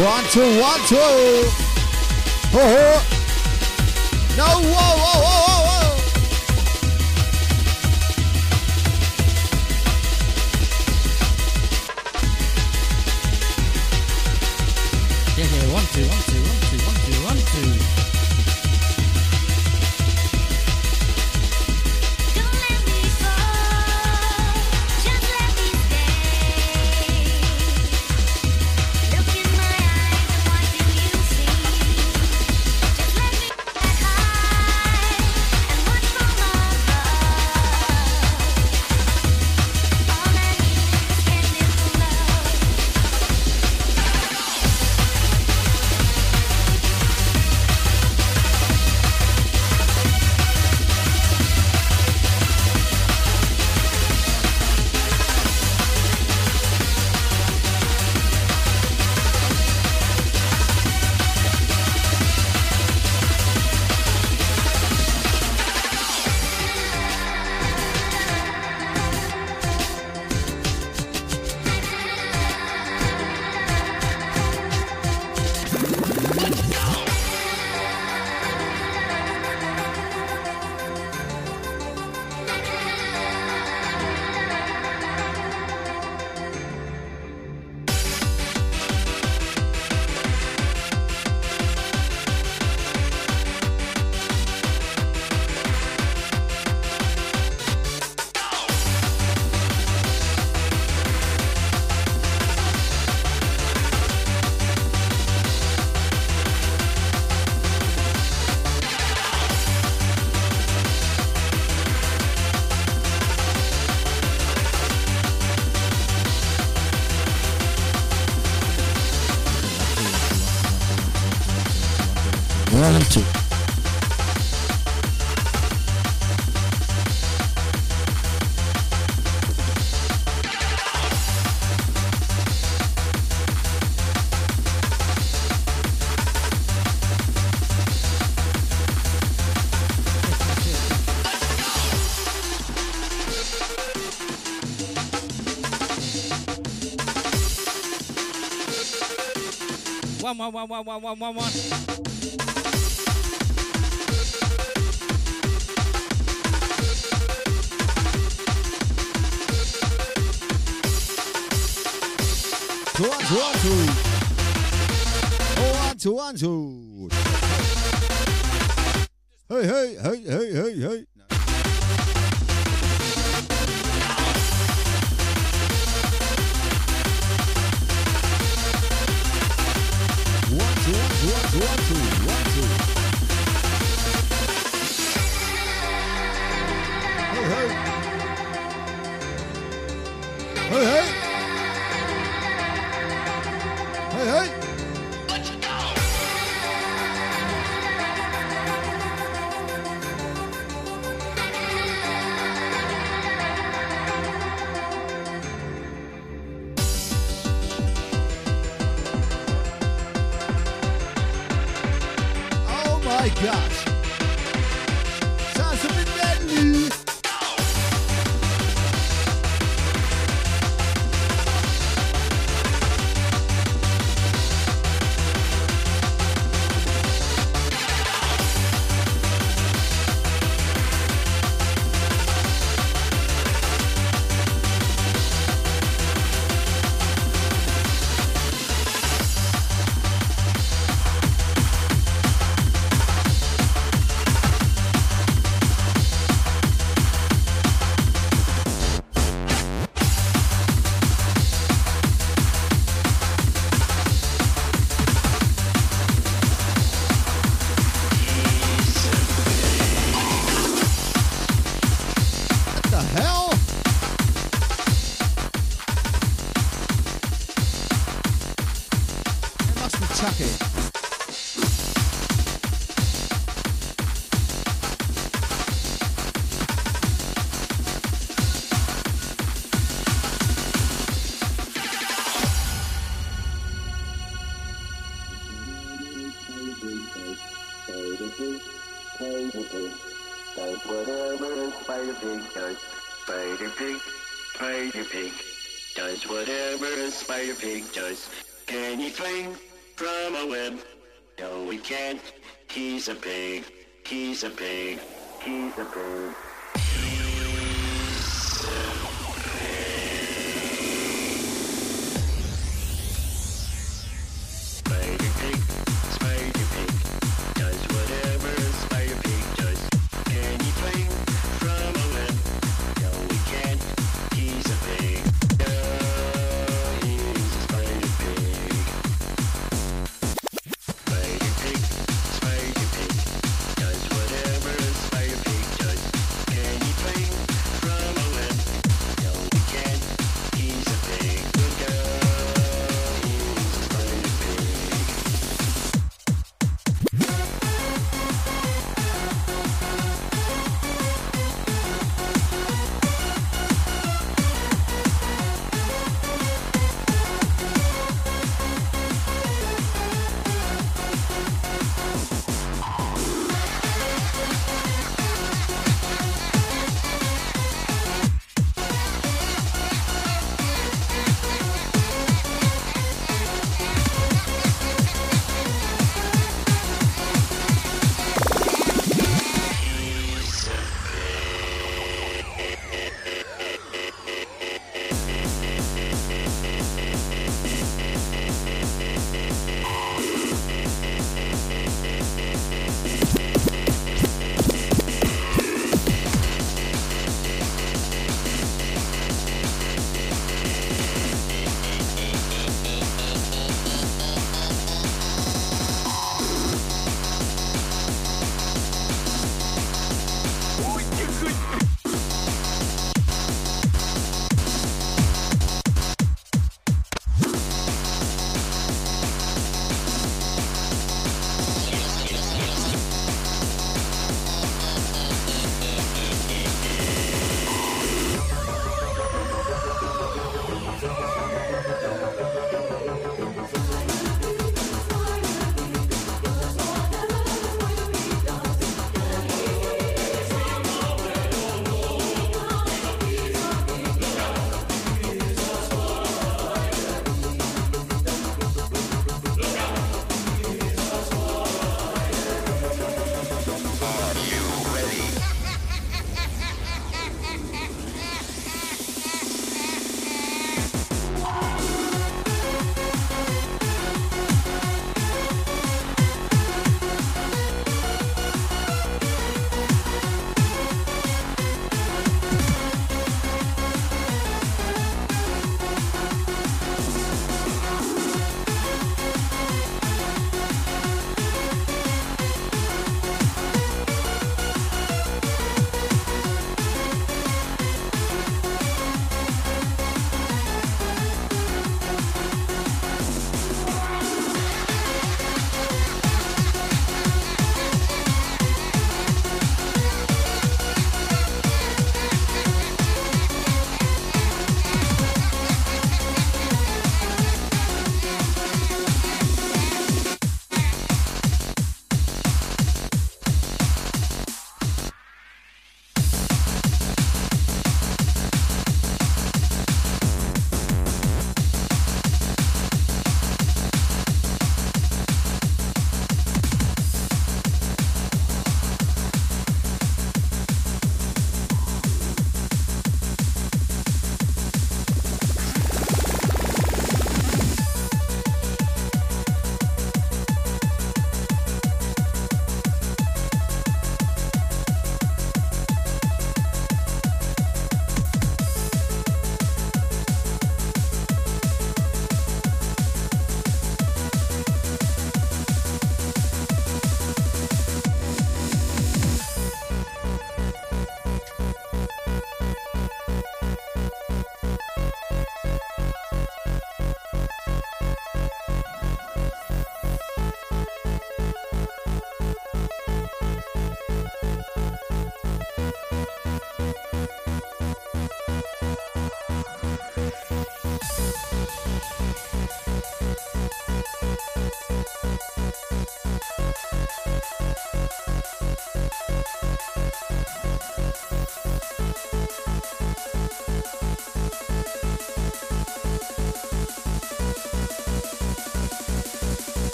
1, 2, 1, 2. Oh. No, whoa, whoa, whoa, whoa, whoa. Yeah, 1, 2, 1, 2, 1, 2, 1, 2, 1, 2. One, 2. One. 1, 2, 1, 2. 1, 2, 1, 2. Hey, hey, hey, hey, hey, hey. My gosh. Sounds a bit deadly. Spider Pig does. Can he fling from a web. No, we can't. He's a pig. He's a pig. He's a pig. Spider pig, spider pig, does whatever spider pig does. Can he swing from a web? No, he can't. He's a pig. No, he's a spider pig. Spider pig, does whatever a spider pig does.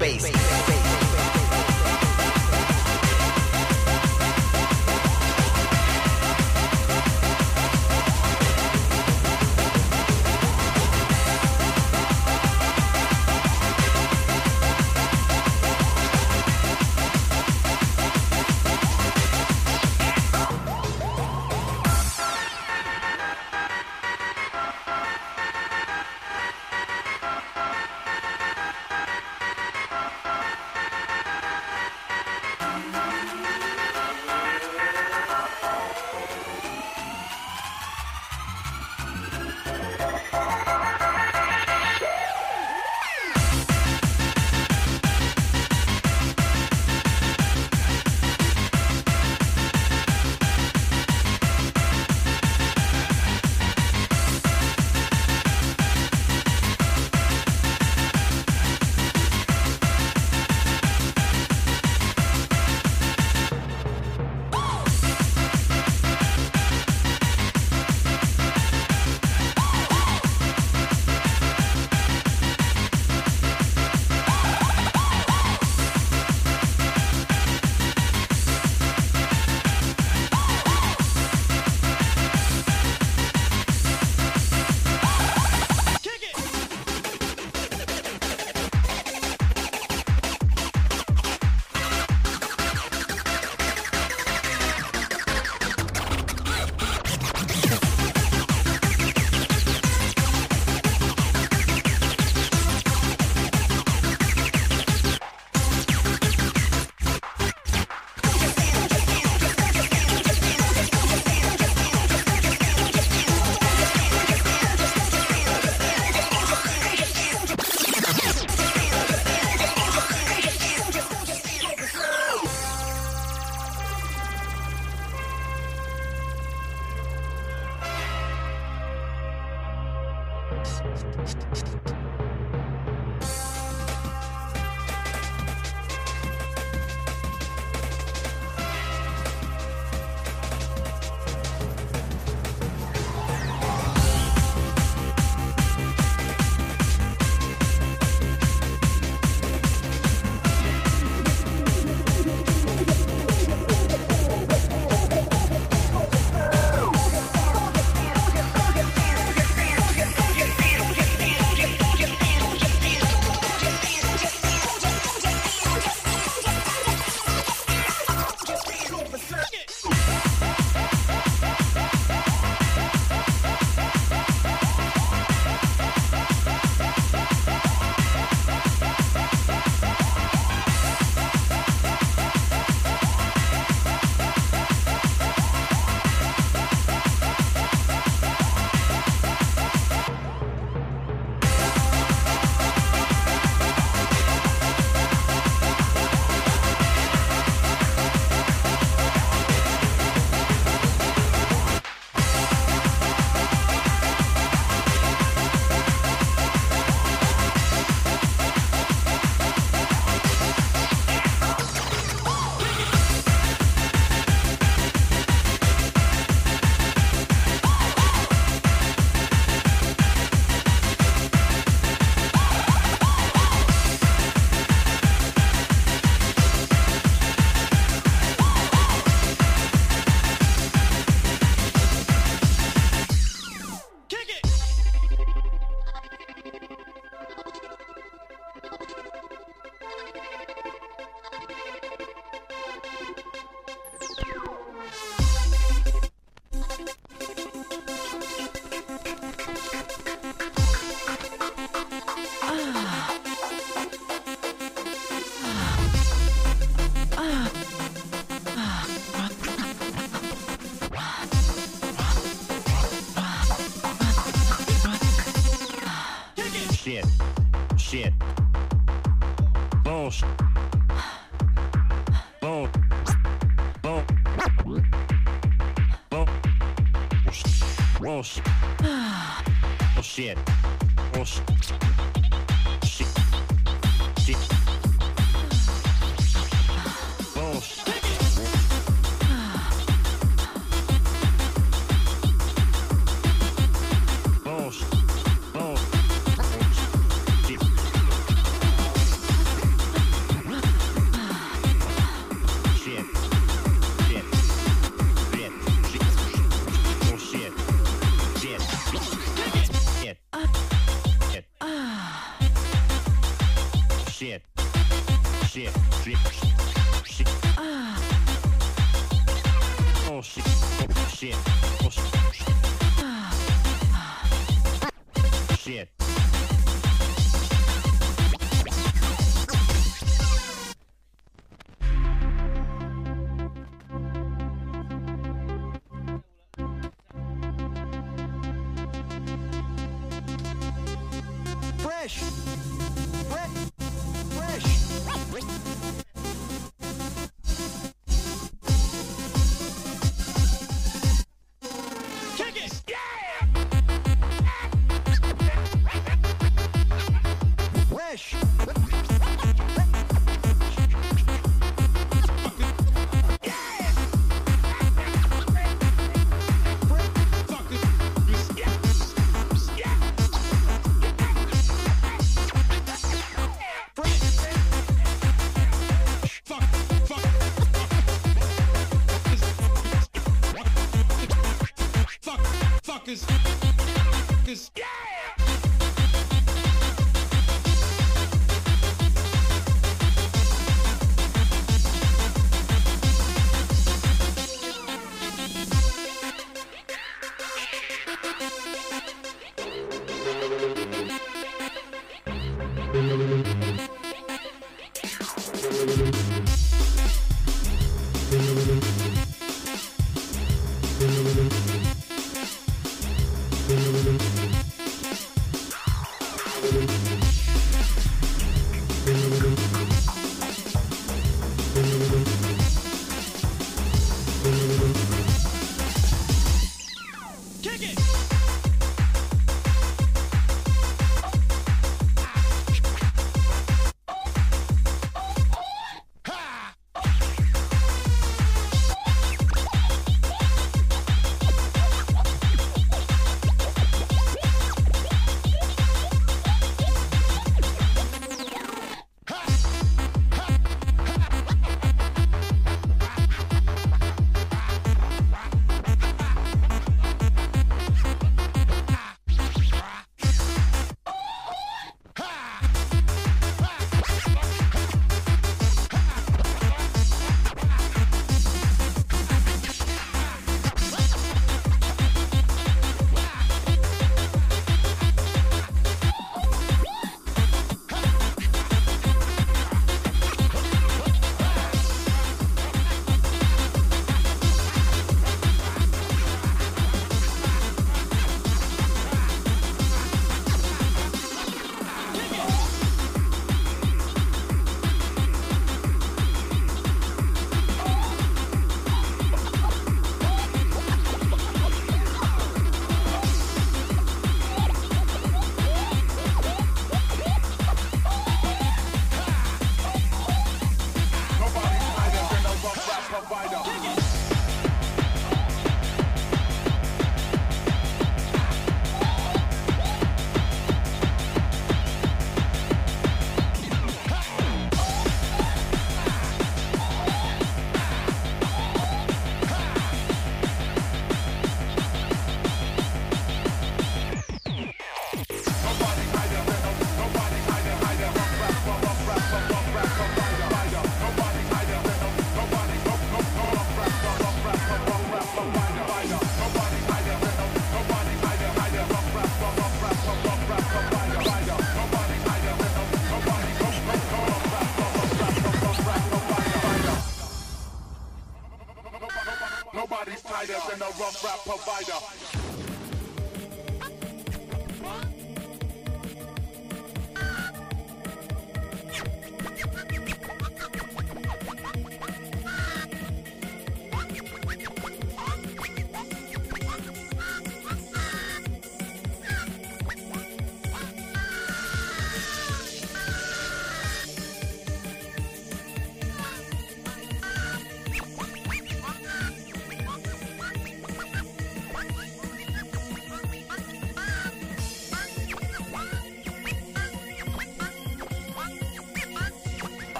bass. Shit. Bullshit. Bull. Bull. Bull. Bullshit. Bullshit. Bullshit. Shit. Shit. Bullshit. Bullshit. shit, shit, shit. Oh shit, oh shit, oh shit. Shit. Fresh. Fresh. Kick it! Yeah! Fresh. Nobody's tighter than a rough rap provider.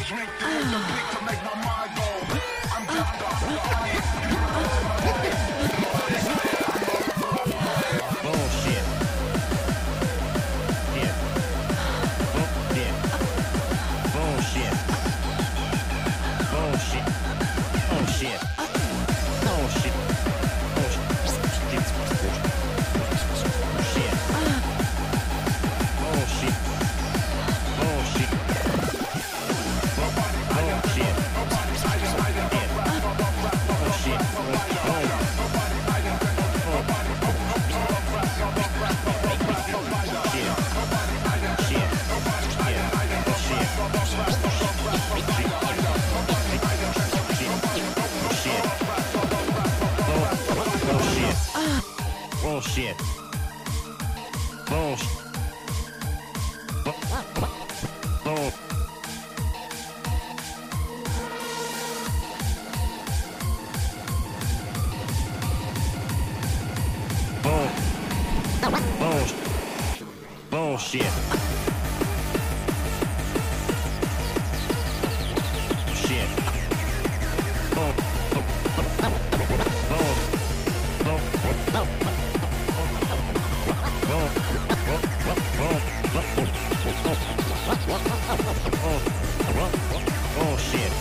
drink to hit the peak to make my mind go. I'm down to bullshit. Yeah. Yeah. Bullshit. Bullshit. Bullshit. Bullshit. Bullshit. Bullshit. Bull. Bullshit. Shit. Bull. Bullshit.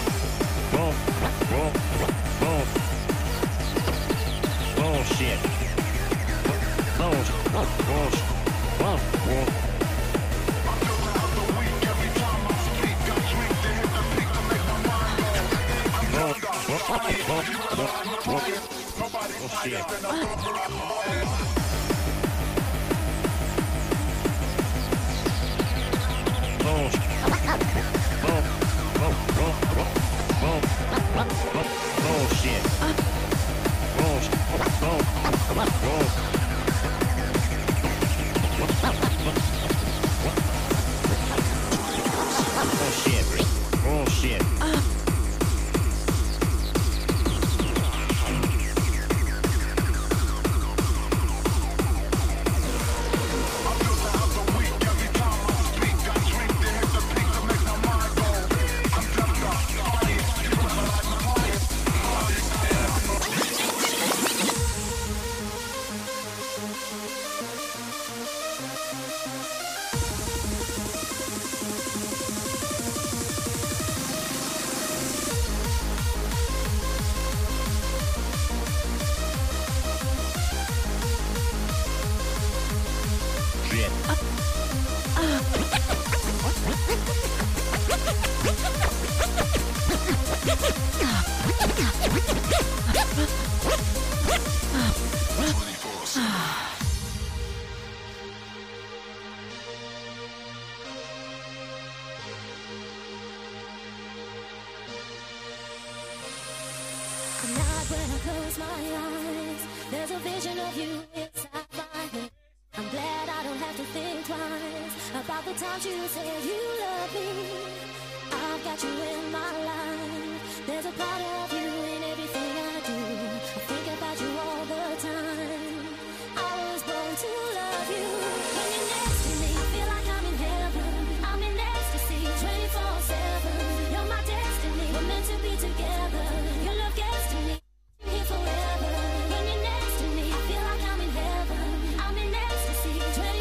Bullshit. Night when I close my eyes, there's a vision of you inside my head. I'm glad I don't have to think twice about the times you said you love me. I've got you in my life. There's a part of you in everything I do. I think about you all the time. I was born to love you. When you're next to me, I feel like I'm in heaven. I'm in ecstasy 24/7. You're my destiny. We're meant to be together. Your love gets to me. Here forever. When you're next to me, I feel like I'm in heaven. I'm in ecstasy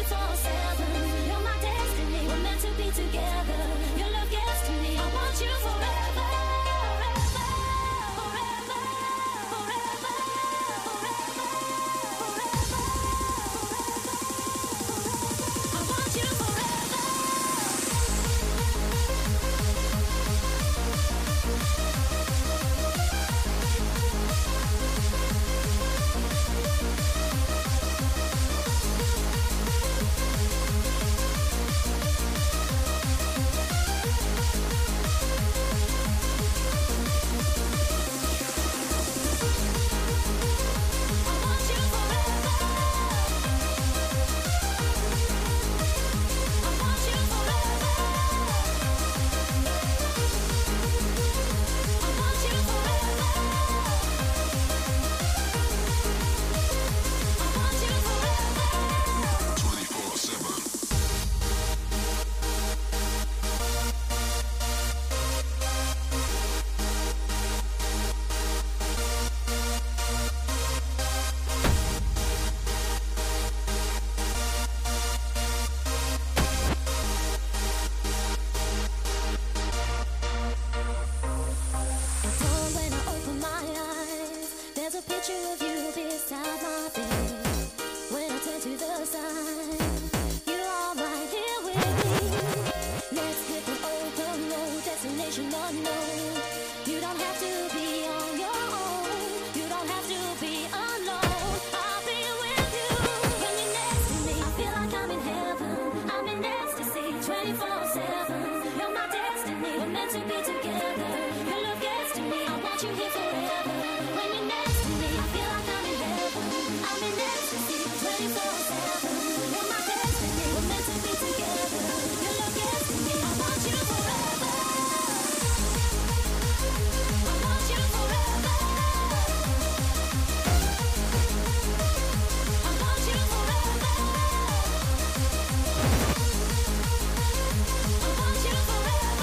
24/7. You're my destiny. We're meant to be together. Your love gets to me. I want you forever. inside my bed. When I turn to the side, you're all right here with me. Let's hit the open road, destination unknown. You don't have to be on your own. You don't have to be alone. I'll be with you. When you're next to me, I feel like I'm in heaven. I'm in ecstasy, 24/7. You're my destiny. We're meant to be together. Your love gets to me. I want you here forever. When you're next to me, I feel like I'm in heaven. I'm in ecstasy, 24/7. You're my destiny. We're meant to be together. Your love gets to me. I want you forever. I want you forever. I want you forever. I want you forever.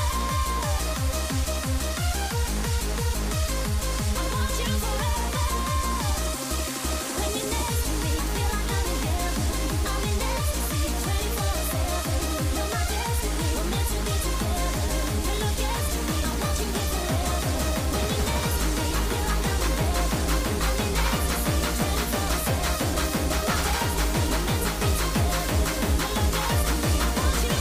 I want you forever. When you're next to me, I feel like I'm in heaven. I'm in ecstasy, 24/7. You're my destiny. We're meant to be together. Your love gets to me. I want you here forever. When you're next to me, I feel like I'm in heaven. I'm in ecstasy, 24/7. You're my destiny. We're meant to be together. Your love gets to me. I want you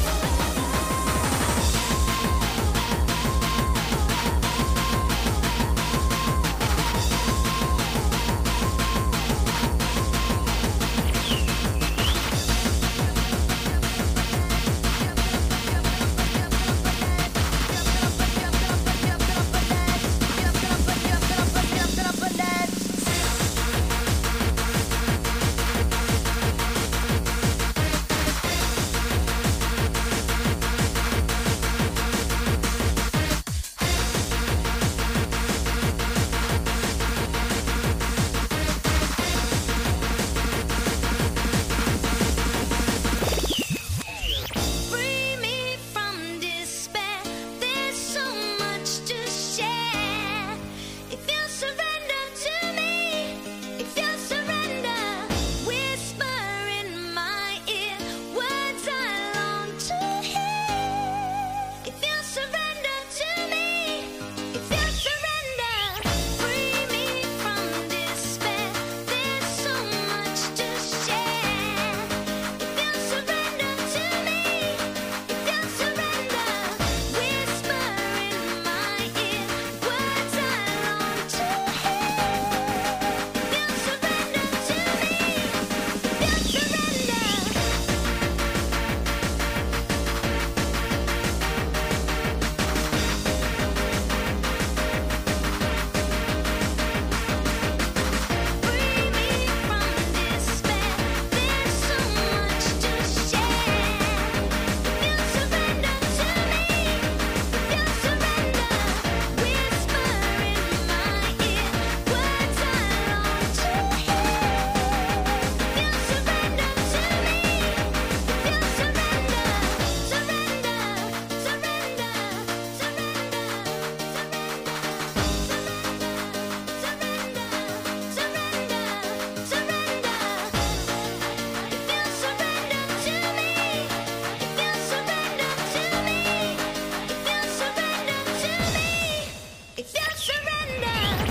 free me from despair. There's so much to share. If you surrender to me, if you surrender, whisper in my ear words I long to hear. If you surrender to me, if you surrender, free me from despair. There's so much to share. If you surrender to me, if you surrender, whisper in my ear words I long to hear. If you surrender to me, if you surrender. Free me from despair. There's so much to share. If you surrender to me, if you surrender, whisper in my ear words I long to hear. If you surrender to me, if you surrender, surrender, surrender, if you surrender.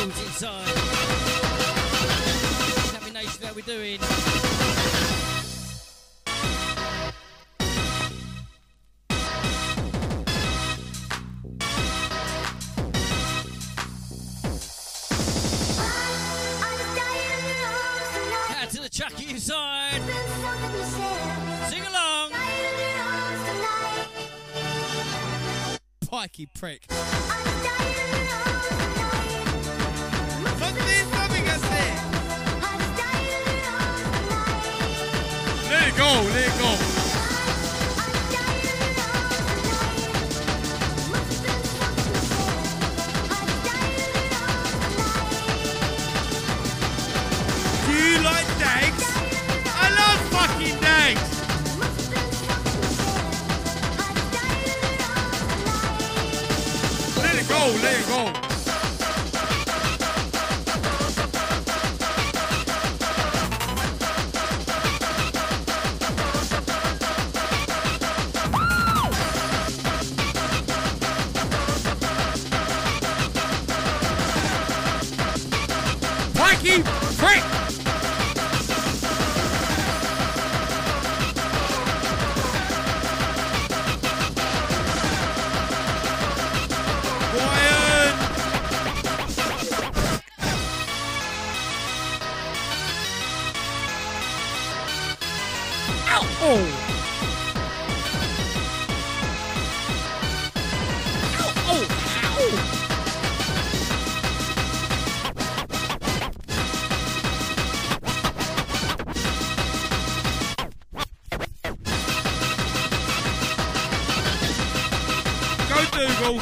Records inside. Happy Nation, how we doing? Out to the Chucky inside. Sing along. Pikey prick. Let it go, let it go. Do you like dags? I love fucking dags. Let it go, let it go. Pikey prick! Brian! Ow! Oh! Ow! Oh! Ow! Dougal.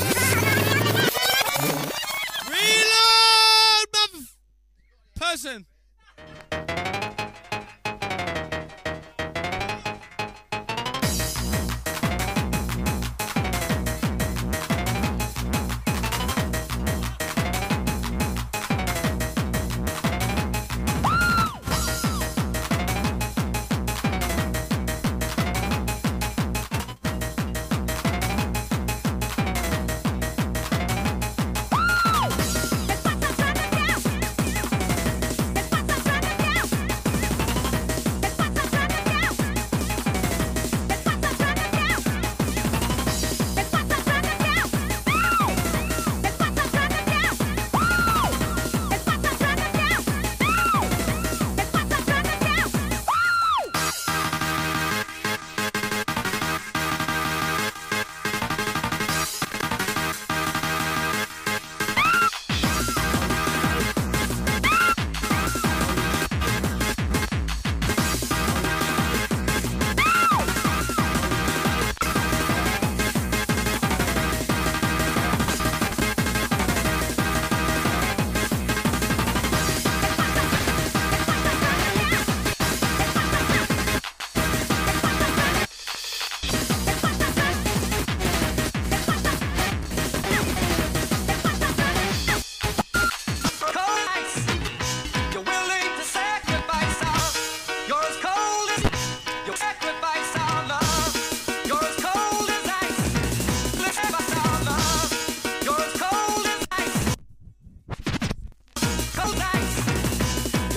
Person.